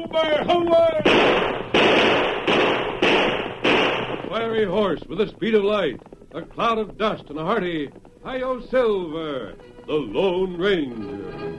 Silver, away! Fiery horse with the speed of light, a cloud of dust, and a hearty Hi-Yo Silver, the Lone Ranger.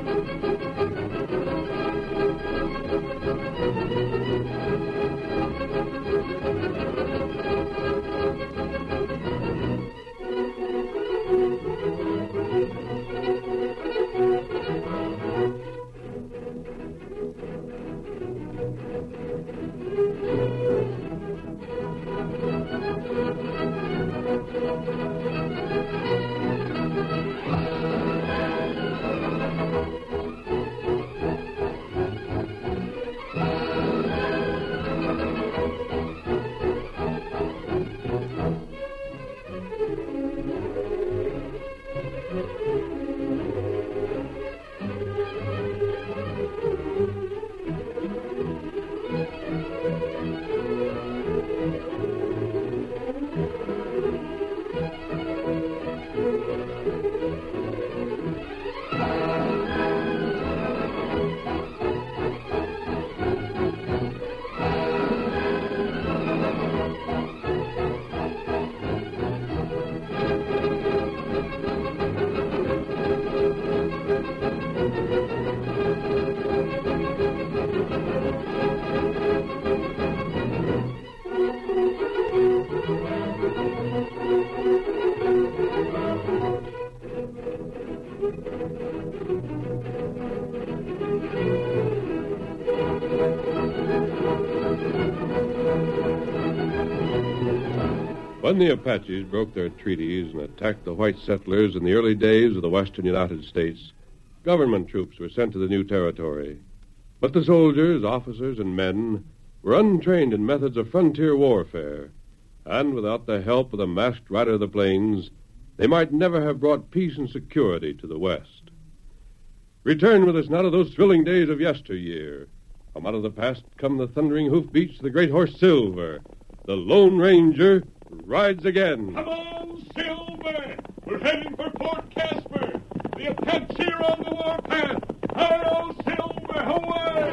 When the Apaches broke their treaties and attacked the white settlers in the early days of the western United States, government troops were sent to the new territory. But the soldiers, officers, and men were untrained in methods of frontier warfare, and without the help of the masked rider of the plains, they might never have brought peace and security to the West. Return with us now to those thrilling days of yesteryear. From out of the past come the thundering hoofbeats of the great horse Silver. The Lone Ranger rides again. Come on, Silver! We're heading for Fort Casper. The Apache are on the warpath. Hi-Yo, Silver, away!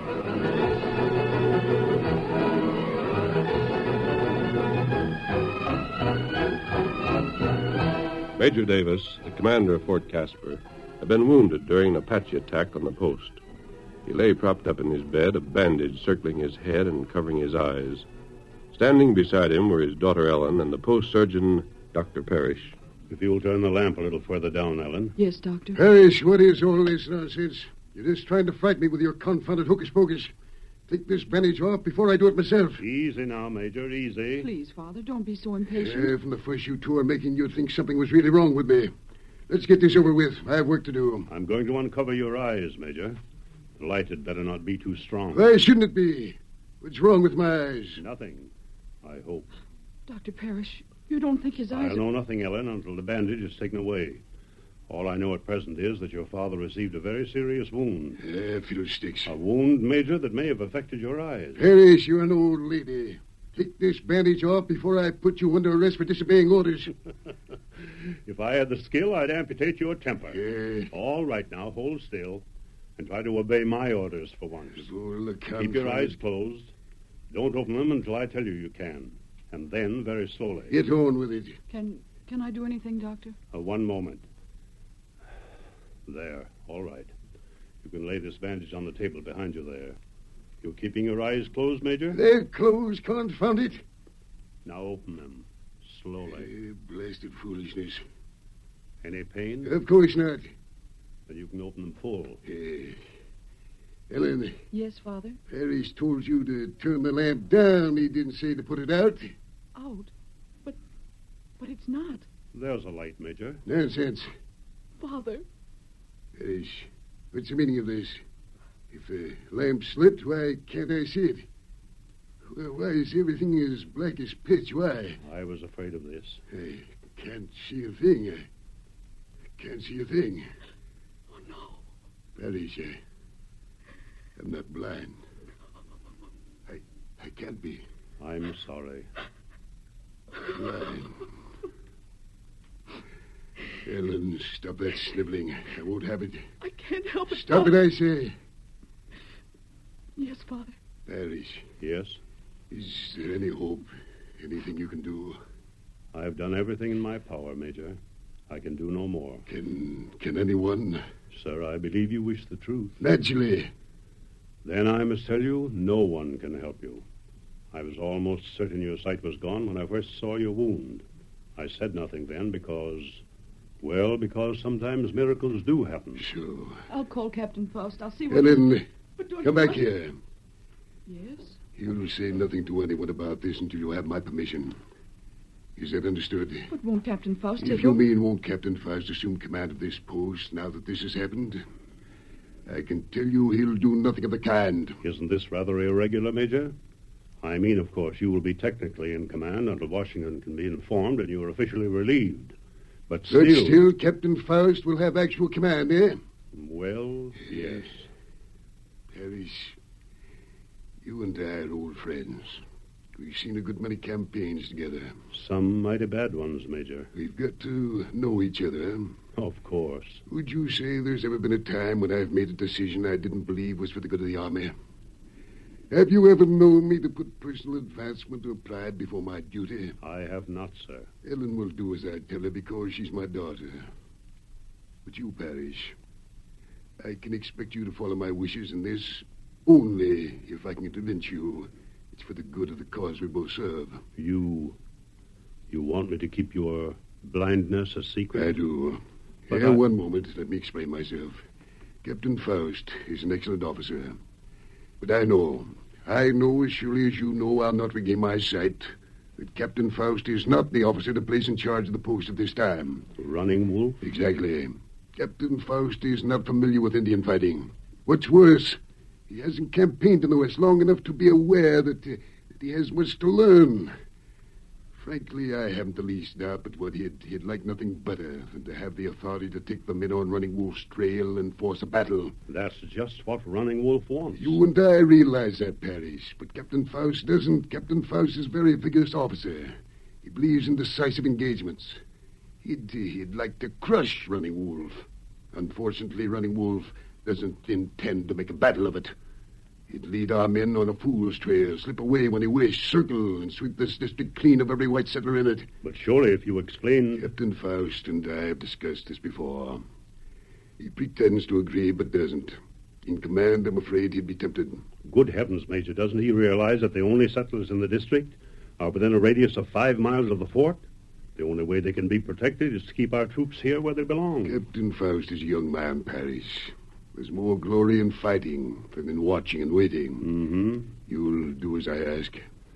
Major Davis, the commander of Fort Casper, had been wounded during an Apache attack on the post. He lay propped up in his bed, a bandage circling his head and covering his eyes. Standing beside him were his daughter Ellen and the post surgeon, Dr. Parrish. If you'll turn the lamp a little further down, Ellen. Yes, Doctor. Parrish, what is all this nonsense? You're just trying to frighten me with your confounded hocus-pocus. Take this bandage off before I do it myself. Easy now, Major, easy. Please, Father, don't be so impatient. From the fuss you two are making, you'd think something was really wrong with me. Let's get this over with. I have work to do. I'm going to uncover your eyes, Major. The light had better not be too strong. Why shouldn't it be? What's wrong with my eyes? Nothing, I hope. Dr. Parrish, you don't think his eyes... I'll know nothing, Ellen, until the bandage is taken away. All I know at present is that your father received a very serious wound. Fiddlesticks. A wound, Major, that may have affected your eyes. Parrish, you're an old lady. Take this bandage off before I put you under arrest for disobeying orders. If I had the skill, I'd amputate your temper. All right now, hold still. And try to obey my orders for once. Keep your eyes closed. Don't open them until I tell you you can. And then very slowly. Get on with it. Can I do anything, Doctor? One moment. There. All right. You can lay this bandage on the table behind you there. You're keeping your eyes closed, Major? They're closed, confound it. Now open them. Slowly. Blasted foolishness. Any pain? Of course not. Then you can open them full. Ellen. Yes, Father? Parrish told you to turn the lamp down. He didn't say to put it out. Out? But it's not. There's a light, Major. Nonsense. Father. Parrish, what's the meaning of this? If the lamp's lit, why can't I see it? Well, why is everything as black as pitch? Why? I was afraid of this. I can't see a thing. I can't see a thing. Oh, no. Parrish, I'm not blind. I can't be. I'm sorry. Blind. Ellen, stop that sniveling. I won't have it. I can't help it. Stop it, I say. Yes, Father. Parrish, Yes? is there any hope? Anything you can do? I've done everything in my power, Major. I can do no more. Can anyone? Sir, I believe you wish the truth. Naturally. Then I must tell you, no one can help you. I was almost certain your sight was gone when I first saw your wound. I said nothing then because sometimes miracles do happen. Sure. I'll call Captain Faust. I'll see what... Ellen, But don't come you- back here. Yes? You'll say nothing to anyone about this until you have my permission. Is that understood? But won't Captain Faust If take you over? mean won't Captain Faust assume command of this post now that this has happened, I can tell you he'll do nothing of the kind. Isn't this rather irregular, Major? I mean, of course, you will be technically in command until Washington can be informed and you are officially relieved. But But still, Captain Faust will have actual command, eh? Well, yes. Parrish, you and I are old friends. We've seen a good many campaigns together. Some mighty bad ones, Major. We've got to know each other. Of course. Would you say there's ever been a time when I've made a decision I didn't believe was for the good of the Army? Have you ever known me to put personal advancement or pride before my duty? I have not, sir. Ellen will do as I tell her because she's my daughter. But you, Parrish, I can expect you to follow my wishes in this only if I can convince you it's for the good of the cause we both serve. You want me to keep your blindness a secret? I do. But Here, one moment. Let me explain myself. Captain Faust is an excellent officer. But I know as surely as you know I'll not regain my sight, that Captain Faust is not the officer to place in charge of the post at this time. Running Wolf? Exactly. Captain Faust is not familiar with Indian fighting. What's worse, he hasn't campaigned in the West long enough to be aware that he has much to learn. Frankly, I haven't the least doubt but what he'd like nothing better than to have the authority to take the men on Running Wolf's trail and force a battle. That's just what Running Wolf wants. You and I realize that, Parrish, but Captain Faust doesn't. Captain Faust is a very vigorous officer. He believes in decisive engagements. He'd like to crush Running Wolf. Unfortunately, Running Wolf doesn't intend to make a battle of it. He'd lead our men on a fool's trail, slip away when he wished, circle, and sweep this district clean of every white settler in it. But surely if you explain... Captain Faust and I have discussed this before. He pretends to agree, but doesn't. In command, I'm afraid he'd be tempted. Good heavens, Major, doesn't he realize that the only settlers in the district are within a radius of 5 miles of the fort? The only way they can be protected is to keep our troops here where they belong. Captain Faust is a young man, Parrish. There's more glory in fighting than in watching and waiting. Mm-hmm. You'll do as I ask.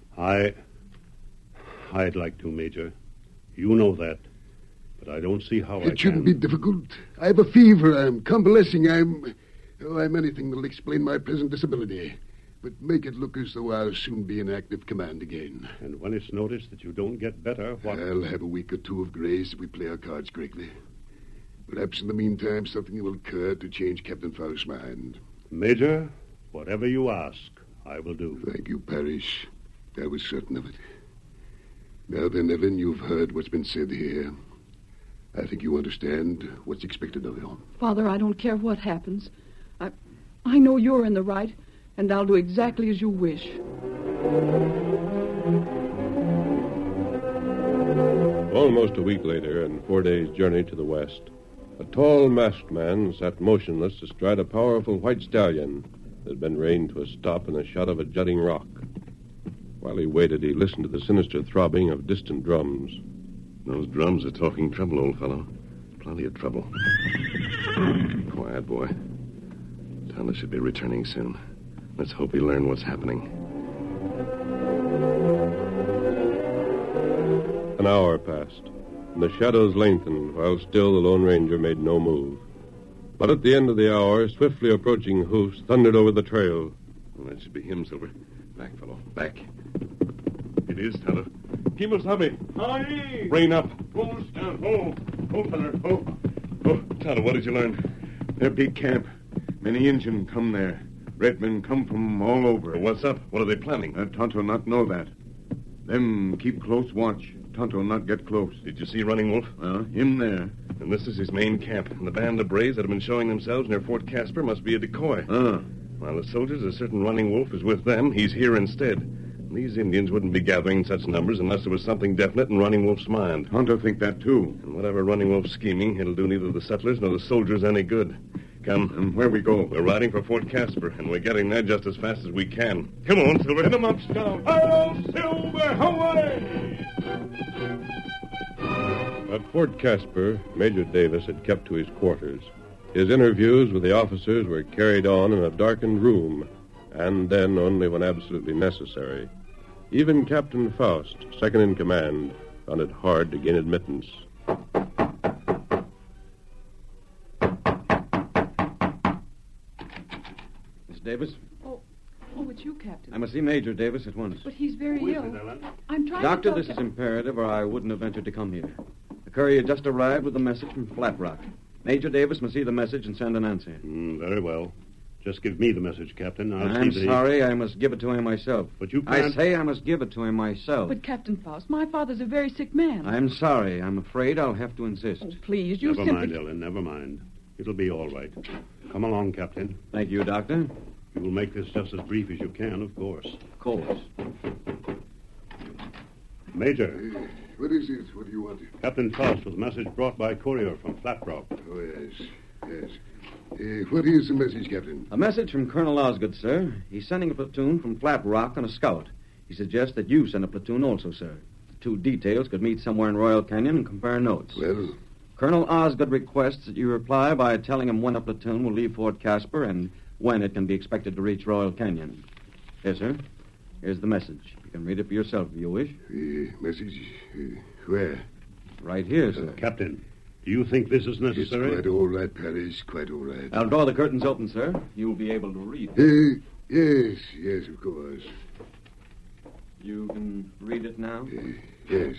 I'd like to, Major. You know that. But I don't see how It shouldn't be difficult. I have a fever. I'm convalescing. I'm anything that'll explain my present disability. But make it look as though I'll soon be in active command again. And when it's noticed that you don't get better, what... I'll have a week or two of grace if we play our cards correctly. Perhaps in the meantime something will occur to change Captain Faust's mind. Major, whatever you ask, I will do. Thank you, Parrish. I was certain of it. Now then, Ellen, you've heard what's been said here. I think you understand what's expected of you. Father, I don't care what happens. I know you're in the right, and I'll do exactly as you wish. Almost a week later, and 4 days' journey to the west, a tall masked man sat motionless astride a powerful white stallion that had been reined to a stop in a shot of a jutting rock. While he waited, he listened to the sinister throbbing of distant drums. Those drums are talking trouble, old fellow. Plenty of trouble. Quiet, boy. Thomas should be returning soon. Let's hope he learned what's happening. An hour passed, and the shadows lengthened, while still the Lone Ranger made no move. But at the end of the hour, swiftly approaching hoofs thundered over the trail. Well, that should be him, Silver. Back, fellow. Back. It is, Tonto. Kimosabe. Aye! Rein up. Hold down. Hold, feller. Oh, Tonto, what did you learn? Their big camp. Many Injun come there. Red men come from all over. What's up? What are they planning? Tonto not know that. Them keep close watch. Tonto not get close. Did you see Running Wolf? Him there. And this is his main camp. And the band of Braves that have been showing themselves near Fort Casper must be a decoy. While the soldiers are certain Running Wolf is with them, he's here instead. These Indians wouldn't be gathering in such numbers unless there was something definite in Running Wolf's mind. Tonto think that, too. And whatever Running Wolf's scheming, it'll do neither the settlers nor the soldiers any good. Come. And where we go? We're riding for Fort Casper, and we're getting there just as fast as we can. Come on, Silver. Hit 'em up, Scout. Hello, Silver, away! At Fort Casper, Major Davis had kept to his quarters. His interviews with the officers were carried on in a darkened room, and then only when absolutely necessary. Even Captain Faust, second in command, found it hard to gain admittance. Miss Davis? Oh, it's you, Captain. I must see Major Davis at once. But he's very ill. I'm trying Doctor, to... this is imperative, or I wouldn't have ventured to come here. The courier just arrived with a message from Flat Rock. Major Davis must see the message and send an answer. Very well. Just give me the message, Captain. I'm sorry, I must give it to him myself. But you can't... I say I must give it to him myself. But, Captain Faust, my father's a very sick man. I'm sorry. I'm afraid I'll have to insist. Oh, please, you Never simply... mind, Ellen, never mind. It'll be all right. Come along, Captain. Thank you, Doctor. You will make this just as brief as you can, of course. Of course. Major. What is it? What do you want? Captain Faust with a message brought by courier from Flat Rock. Oh, yes. What is the message, Captain? A message from Colonel Osgood, sir. He's sending a platoon from Flat Rock on a scout. He suggests that you send a platoon also, sir. The two details could meet somewhere in Royal Canyon and compare notes. Well? Colonel Osgood requests that you reply by telling him when a platoon will leave Fort Casper and when it can be expected to reach Royal Canyon. Yes, sir. Here's the message. You can read it for yourself if you wish. Message? Where? Right here, sir. Captain, do you think this is necessary? It's quite all right, Parrish. Quite all right. I'll draw the curtains open, sir. You'll be able to read. Yes, of course. You can read it now? Yes.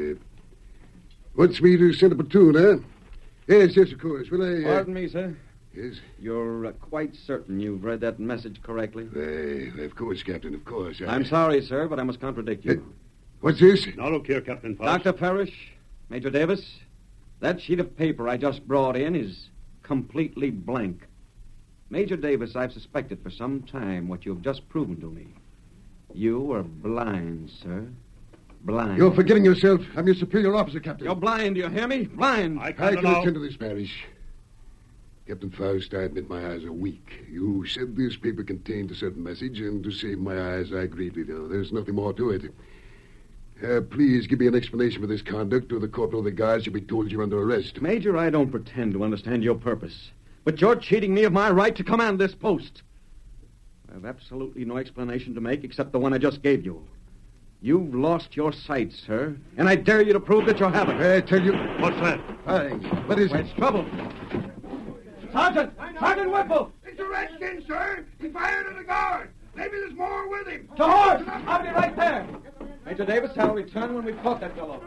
Wants me to send a platoon, huh? Yes, of course. Will I... Pardon me, sir. Yes? You're quite certain you've read that message correctly? Of course, Captain, of course. I'm sorry, sir, but I must contradict you. What's this? Now look here, Captain Faust. Dr. Parrish, Major Davis, that sheet of paper I just brought in is completely blank. Major Davis, I've suspected for some time what you've just proven to me. You are blind, sir. Blind. You're forgetting yourself. I'm your superior officer, Captain. You're blind, do you hear me? Blind. I can know. attend to this, Parrish. Captain Faust, I admit my eyes are weak. You said this paper contained a certain message, and to save my eyes, I agreed with you. There's nothing more to it. Please give me an explanation for this conduct, or the corporal of the guards shall be told you're under arrest. Major, I don't pretend to understand your purpose, but you're cheating me of my right to command this post. I have absolutely no explanation to make except the one I just gave you. You've lost your sight, sir, and I dare you to prove that you haven't. I tell you... What's that? What is it? It's trouble. Sergeant! Sergeant Whipple! It's a redskin, sir. He fired at a guard. Maybe there's more with him. To horse! I'll be right there. Major Davis, I'll return when we've caught that fellow.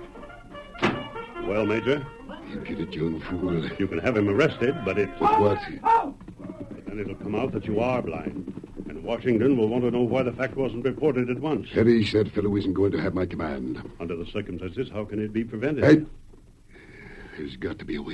Well, Major, You get it, young fool. you can have him arrested, but it's... But what? But then it'll come out that you are blind. And Washington will want to know why the fact wasn't reported at once. Parrish, that fellow isn't going to have my command. Under the circumstances, how can it be prevented? There's got to be a way.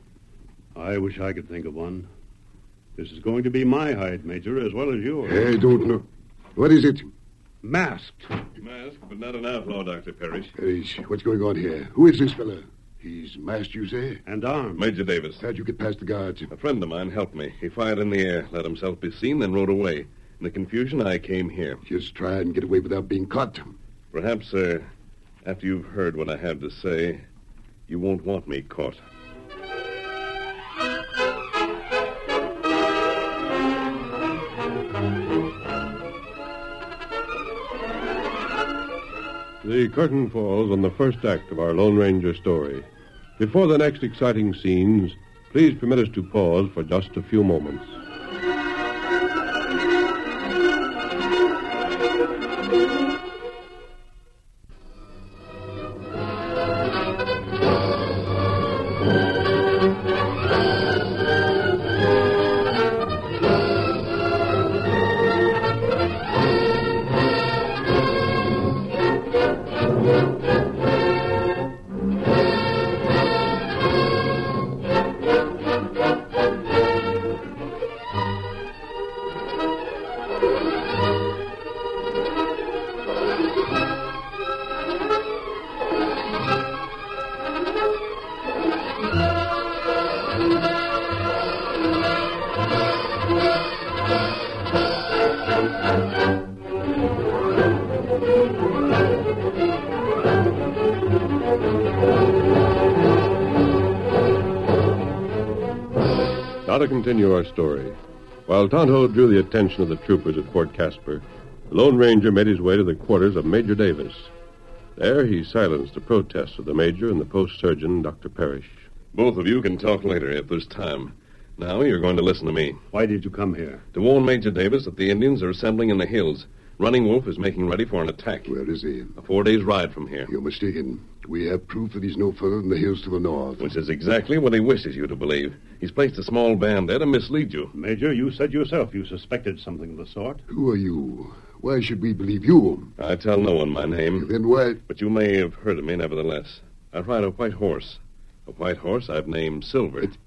I wish I could think of one. This is going to be my hide, Major, as well as yours. I don't know. What is it? Masked. Masked, but not an outlaw, Dr. Parrish. Parrish, what's going on here? Who is this fellow? He's masked, you say? And armed. Major Davis. How'd you get past the guards? A friend of mine helped me. He fired in the air, let himself be seen, then rode away. In the confusion, I came here. Just try and get away without being caught. Perhaps, sir, after you've heard what I have to say, you won't want me caught. The curtain falls on the first act of our Lone Ranger story. Before the next exciting scenes, please permit us to pause for just a few moments. Now to continue our story. While Tonto drew the attention of the troopers at Fort Caspar, the Lone Ranger made his way to the quarters of Major Davis. There he silenced the protests of the Major and the post surgeon, Dr. Parrish. Both of you can talk later if there's time. Now you're going to listen to me. Why did you come here? To warn Major Davis that the Indians are assembling in the hills. Running Wolf is making ready for an attack. Where is he? A 4 days' ride from here. You're mistaken. We have proof that he's no further than the hills to the north. Which is exactly what he wishes you to believe. He's placed a small band there to mislead you. Major, you said yourself you suspected something of the sort. Who are you? Why should we believe you? I tell no one my name. Then why? But you may have heard of me nevertheless. I ride a white horse. A white horse I've named Silver. The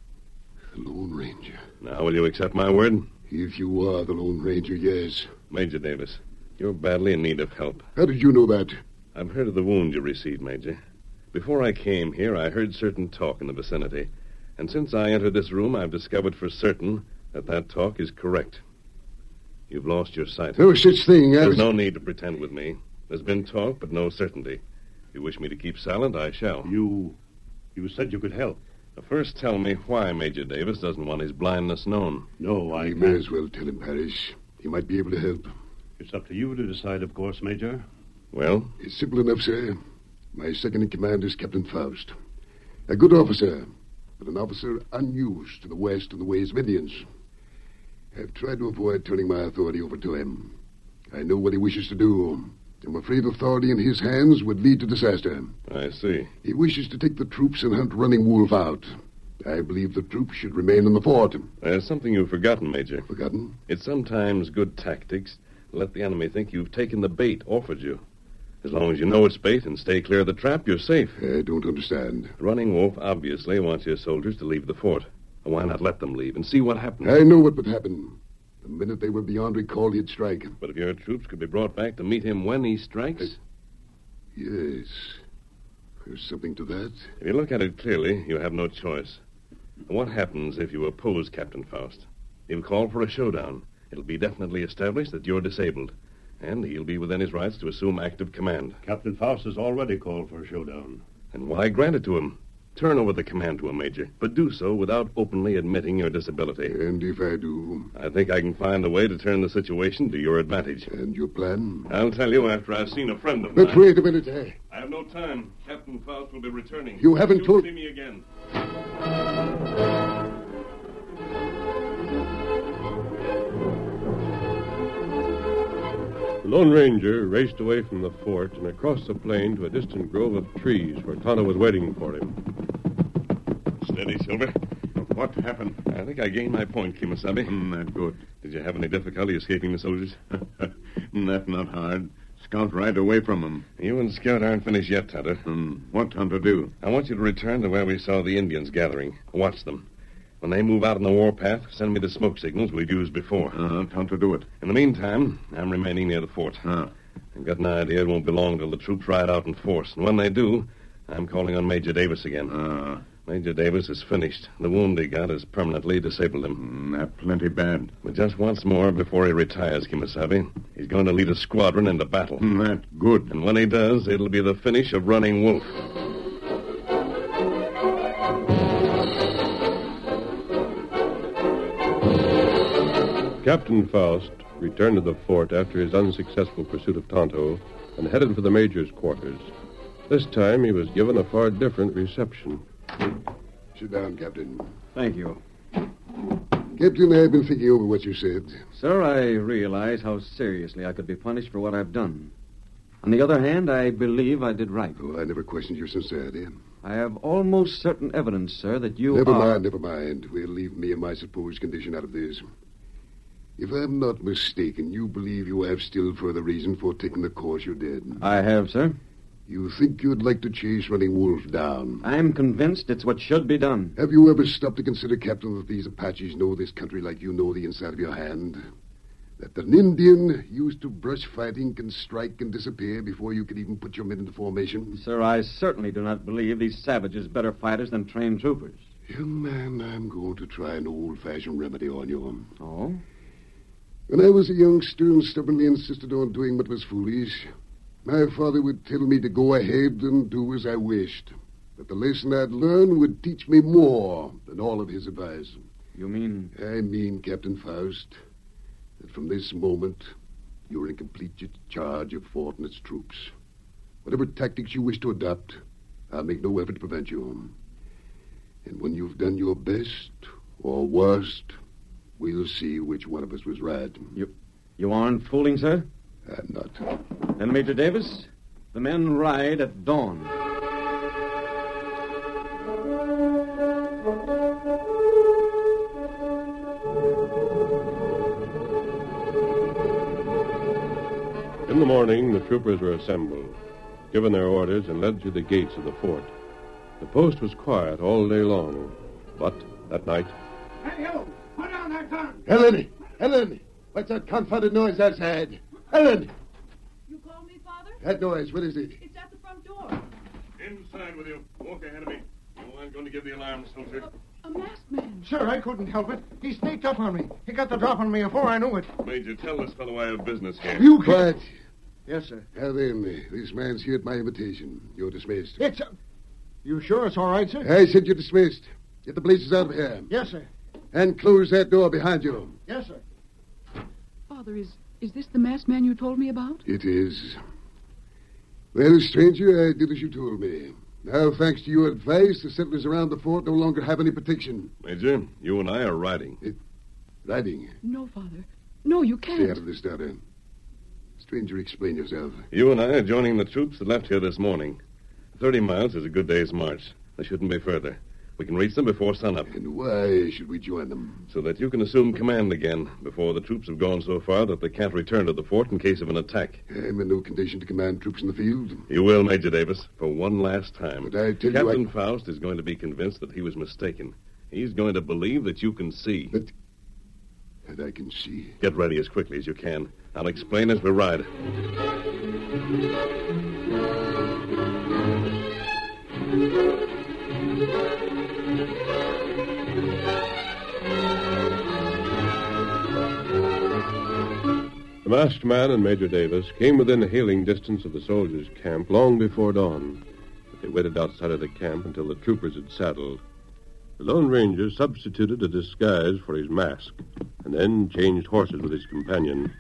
Lone Ranger. Now, will you accept my word? If you are the Lone Ranger, yes. Major Davis, you're badly in need of help. How did you know that? I've heard of the wound you received, Major. Before I came here, I heard certain talk in the vicinity. And since I entered this room, I've discovered for certain that talk is correct. You've lost your sight. No such thing. There's no need to pretend with me. There's been talk, but no certainty. If you wish me to keep silent, I shall. You said you could help. Now, first tell me why Major Davis doesn't want his blindness known. No, I You may as well tell him, Parrish. He might be able to help. It's up to you to decide, of course, Major. Well? It's simple enough, sir. My second in command is Captain Faust. A good officer, but an officer unused to the West and the ways of Indians. I've tried to avoid turning my authority over to him. I know what he wishes to do. I'm afraid authority in his hands would lead to disaster. I see. He wishes to take the troops and hunt Running Wolf out. I believe the troops should remain in the fort. There's something you've forgotten, Major. Forgotten? It's sometimes good tactics to let the enemy think you've taken the bait offered you. As long as you know it's bait and stay clear of the trap, you're safe. I don't understand. Running Wolf obviously wants your soldiers to leave the fort. Why not let them leave and see what happens? I know what would happen. The minute they were beyond recall, he'd strike. But if your troops could be brought back to meet him when he strikes... Yes. There's something to that. If you look at it clearly, you have no choice. What happens if you oppose Captain Faust? He'll call for a showdown. It'll be definitely established that you're disabled. And he'll be within his rights to assume active command. Captain Faust has already called for a showdown. And why grant it to him? Turn over the command to him, Major. But do so without openly admitting your disability. And if I do? I think I can find a way to turn the situation to your advantage. And your plan? I'll tell you after I've seen a friend of mine. But wait a minute. I have no time. Captain Faust will be returning. You haven't told... see me again. The Lone Ranger raced away from the fort and across the plain to a distant grove of trees where Tonto was waiting for him. Steady, Silver. What happened? I think I gained my point, Kimasabi. That's good. Did you have any difficulty escaping the soldiers? That's not hard. Scout right away from them. You and Scout aren't finished yet, Tonto. What Tonto do? I want you to return to where we saw the Indians gathering. Watch them. When they move out on the warpath, send me the smoke signals we've used before. Tonto do it. In the meantime, I'm remaining near the fort. I've got an idea it won't be long till the troops ride out in force. And when they do, I'm calling on Major Davis again. Major Davis is finished. The wound he got has permanently disabled him. That's plenty bad. But just once more before he retires, Kimasabi, he's going to lead a squadron into battle. That's good. And when he does, it'll be the finish of Running Wolf. Captain Faust returned to the fort after his unsuccessful pursuit of Tonto and headed for the Major's quarters. This time he was given a far different reception. Sit down, Captain. Thank you. Captain, I've been thinking over what you said. Sir, I realize how seriously I could be punished for what I've done. On the other hand, I believe I did right. Oh, I never questioned your sincerity. I have almost certain evidence, sir, that you Never are... Never mind. We'll leave me and my supposed condition out of this. If I'm not mistaken, you believe you have still further reason for taking the course you did. I have, sir. You think you'd like to chase Running Wolf down? I'm convinced it's what should be done. Have you ever stopped to consider, Captain, that these Apaches know this country like you know the inside of your hand? That an Indian used to brush fighting can strike and disappear before you can even put your men into formation? Sir, I certainly do not believe these savages better fighters than trained troopers. Young man, I'm going to try an old-fashioned remedy on you. Oh? When I was a youngster and stubbornly insisted on doing what was foolish, my father would tell me to go ahead and do as I wished. But the lesson I'd learn would teach me more than all of his advice. You mean? I mean, Captain Faust, that from this moment, you're in complete charge of Fort and its troops. Whatever tactics you wish to adopt, I'll make no effort to prevent you. And when you've done your best or worst, we'll see which one of us was right. You aren't fooling, sir? I'm not. Then, Major Davis, the men ride at dawn. In the morning, the troopers were assembled, given their orders, and led through the gates of the fort. The post was quiet all day long, but that night... Hey, you! Put down that gun! Helen! What's that confounded noise outside? Helen! You called me, Father? That noise, what is it? It's at the front door. Inside with you. Walk ahead of me. You aren't going to give the alarm, soldier. A masked man. Sir, I couldn't help it. He sneaked up on me. He got the drop on me before I knew it. Major, tell this fellow I have business here. You quiet. Yes, sir. Now then, this man's here at my invitation. You're dismissed. It's... You sure it's all right, sir? I said you're dismissed. Get the blazes out of here. Yes, sir. And close that door behind you. Yes, sir. Father, is this the masked man you told me about? It is. Well, stranger, I did as you told me. Now, thanks to your advice, the settlers around the fort no longer have any protection. Major, you and I are riding. Riding? No, Father. No, you can't. Stay out of this, daughter. Stranger, explain yourself. You and I are joining the troops that left here this morning. 30 miles is a good day's march. They shouldn't be further. We can reach them before sunup. And why should we join them? So that you can assume command again before the troops have gone so far that they can't return to the fort in case of an attack. I'm in no condition to command troops in the field. You will, Major Davis, for one last time. But I tell Captain Faust is going to be convinced that he was mistaken. He's going to believe that you can see. That I can see. Get ready as quickly as you can. I'll explain as we ride. The masked man and Major Davis came within hailing distance of the soldiers' camp long before dawn. But they waited outside of the camp until the troopers had saddled. The Lone Ranger substituted a disguise for his mask, and then changed horses with his companion.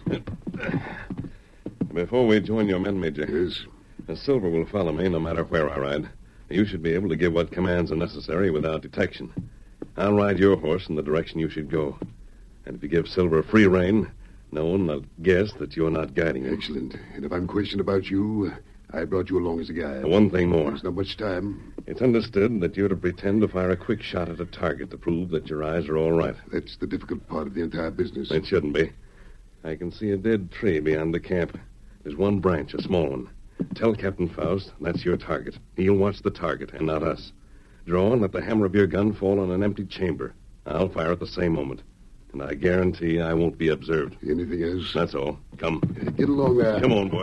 Before we join your men, Major. Yes? Silver will follow me no matter where I ride. You should be able to give what commands are necessary without detection. I'll ride your horse in the direction you should go. And if you give Silver free rein, no one will guess that you're not guiding him. Excellent. And if I'm questioned about you, I brought you along as a guide. One thing more. There's not much time. It's understood that you're to pretend to fire a quick shot at a target to prove that your eyes are all right. That's the difficult part of the entire business. It shouldn't be. I can see a dead tree beyond the camp. There's one branch, a small one. Tell Captain Faust that's your target. He'll watch the target and not us. Draw and let the hammer of your gun fall on an empty chamber. I'll fire at the same moment. And I guarantee I won't be observed. Anything else? That's all. Come. Get along there. Come on, boy.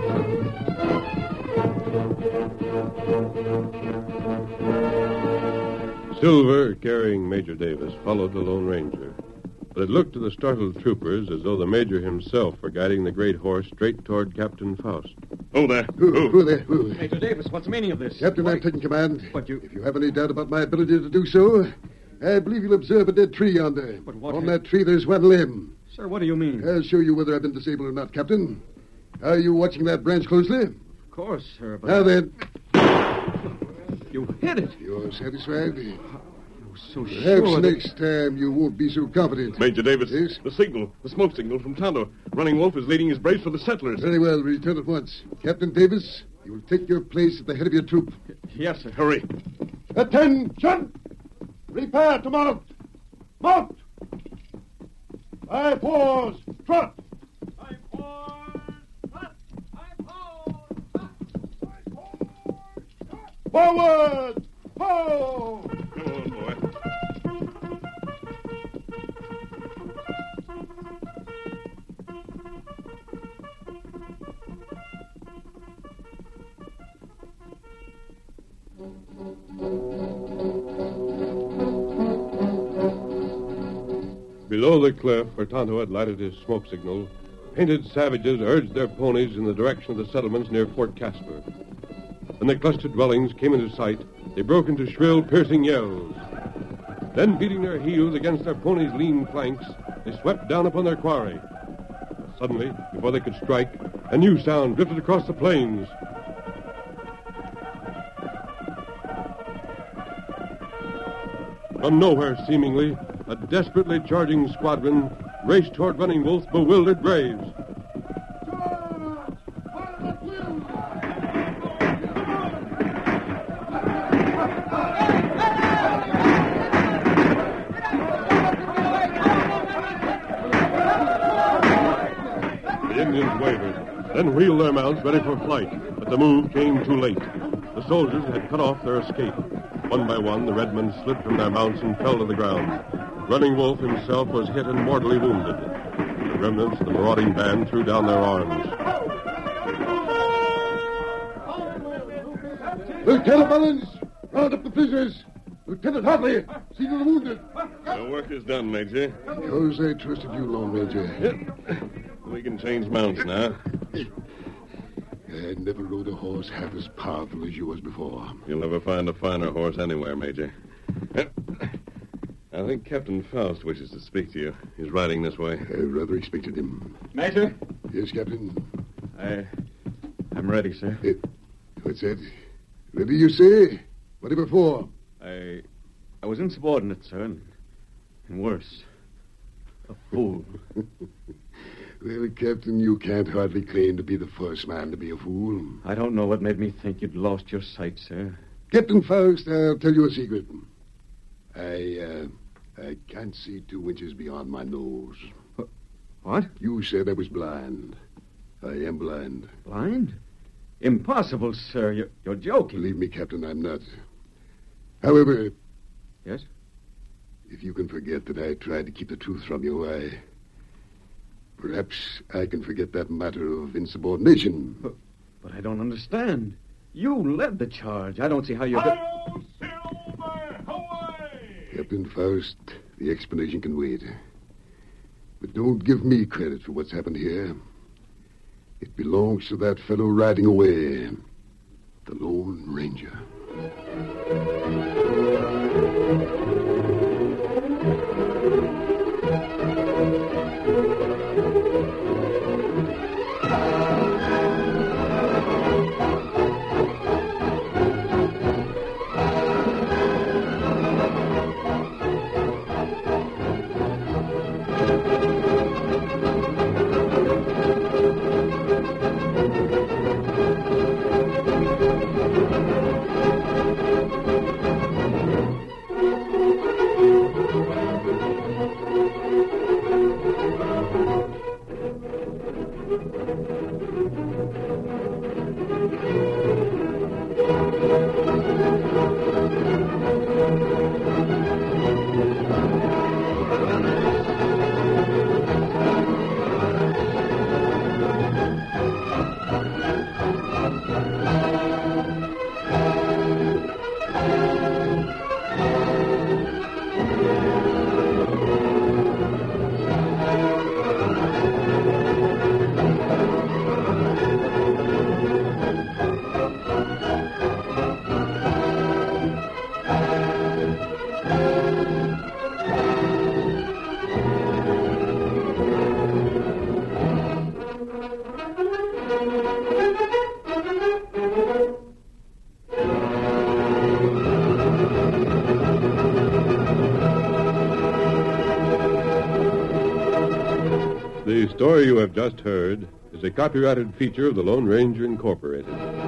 Silver, carrying Major Davis, followed the Lone Ranger. But it looked to the startled troopers as though the Major himself were guiding the great horse straight toward Captain Faust. Oh, there. Who there? Who? Major Davis, what's the meaning of this? Captain, I'm taking command. But you... If you have any doubt about my ability to do so, I believe you'll observe a dead tree yonder. But what... On that tree, there's one limb. Sir, what do you mean? I'll show you whether I've been disabled or not, Captain. Are you watching that branch closely? Of course, sir, but... Now then. You hit it. You're satisfied? So Perhaps sure next time you won't be so confident. Major Davis, Yes? the signal, the smoke signal from Tonto. Running Wolf is leading his brace for the settlers. Very well, return at once. Captain Davis, you will take your place at the head of your troop. Yes, sir. Hurry. Attention! Prepare to mount! Mount! 5-4s, trot! 5-4, trot! 5-4, trot! 5-4, trot! Forward! Ho! Come on, boy. Below Below the cliff, where Tonto had lighted his smoke signal, painted savages urged their ponies in the direction of the settlements near Fort Casper. When the clustered dwellings came into sight, they broke into shrill, piercing yells. Then, beating their heels against their ponies' lean flanks, they swept down upon their quarry. Suddenly, before they could strike, a new sound drifted across the plains. From nowhere, seemingly, a desperately charging squadron raced toward Running Wolf's bewildered braves. The Indians wavered, then wheeled their mounts ready for flight, but the move came too late. The soldiers had cut off their escape. One by one, the red men slid from their mounts and fell to the ground. Running Wolf himself was hit and mortally wounded. The remnants of the marauding band threw down their arms. Lieutenant Mullins, round up the prisoners. Lieutenant Hartley, see to the wounded. The work is done, Major. Jose trusted you, Lone Ranger. We can change mounts now. I never rode a horse half as powerful as yours before. You'll never find a finer horse anywhere, Major. I think Captain Faust wishes to speak to you. He's riding this way. I rather expected him. Major? Yes, Captain? I'm ready, sir. What's that? Ready, you say? Whatever for? I was insubordinate, sir, and worse. A fool. Well, Captain, you can't hardly claim to be the first man to be a fool. I don't know what made me think you'd lost your sight, sir. Captain Faust, I'll tell you a secret. I can't see 2 inches beyond my nose. What? You said I was blind. I am blind. Blind? Impossible, sir. You're joking. Believe me, Captain, I'm not. However... Yes? If you can forget that I tried to keep the truth from you, perhaps I can forget that matter of insubordination. But I don't understand. You led the charge. I don't see how you... Hi-yo, Silver! Away! Captain Faust, the explanation can wait. But don't give me credit for what's happened here. It belongs to that fellow riding away, the Lone Ranger. The story you have just heard is a copyrighted feature of the Lone Ranger Incorporated.